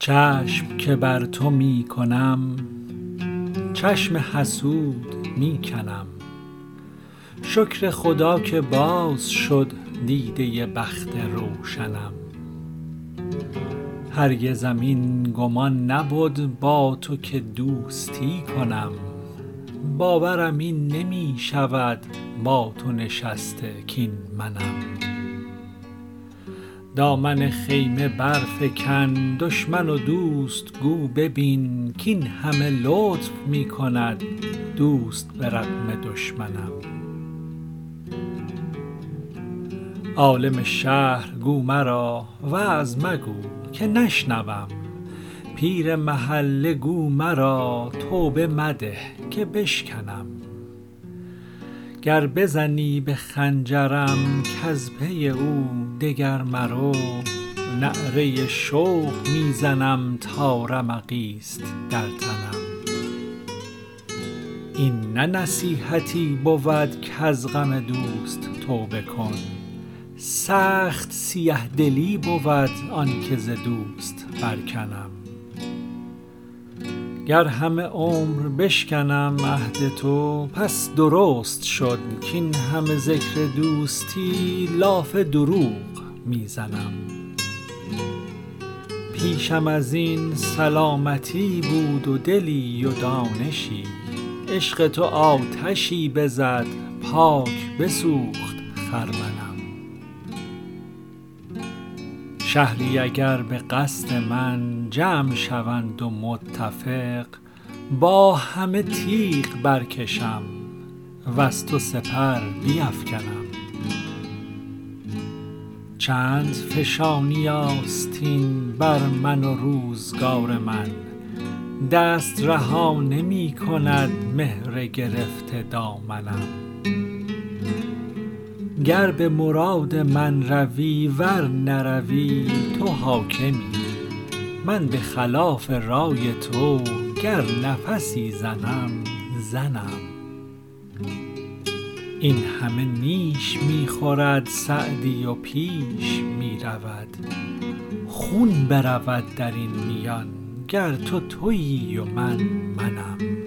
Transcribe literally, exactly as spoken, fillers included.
چشم که بر تو می کنم چشم حسود می کنم. شکر خدا که باز شد دیده بخت روشنم. هرگزم این گمان نبد با تو که دوستی کنم. باورم این نمی شود با تو نشسته کاین منم. دامن خیمه برفکن دشمن و دوست گو ببین کاین همه لطف می کند دوست به رغم دشمنم. عالم شهر گو مرا وعظ مگو که نشنوم. پیر محله گو مرا توبه مده که بشکنم. گر بزنی به خنجرم کز پی او دگر مرو. نعره شوق می زنم تا رمقی است در تنم. این نه نصیحتی بود کز غم دوست توبه کن. سخت سیه دلی بود آن که ز دوست برکنم. گر همه عمر بشکنم عهد تو پس درست شد کاین همه ذکر دوستی لاف دروغ می زنم. پیشم از این سلامتی بود و دلی و دانشی. عشق تو آتشی بزد پاک بسوخت خرمنم. شهری اگر به قصد من جمع شوند و متفق. با همه تیغ برکشم وز تو سپر بیفکنم. چند فشانی آستین بر من و روزگار من. دست رها نمی کند مهر گرفته دامنم. گر به مراد من روی ور نروی تو حاکمی. من به خلاف رای تو گر نفسی زنم زنم. این همه نیش می خورد سعدی و پیش می رود. خون برود در این میان گر تو تویی و من منم.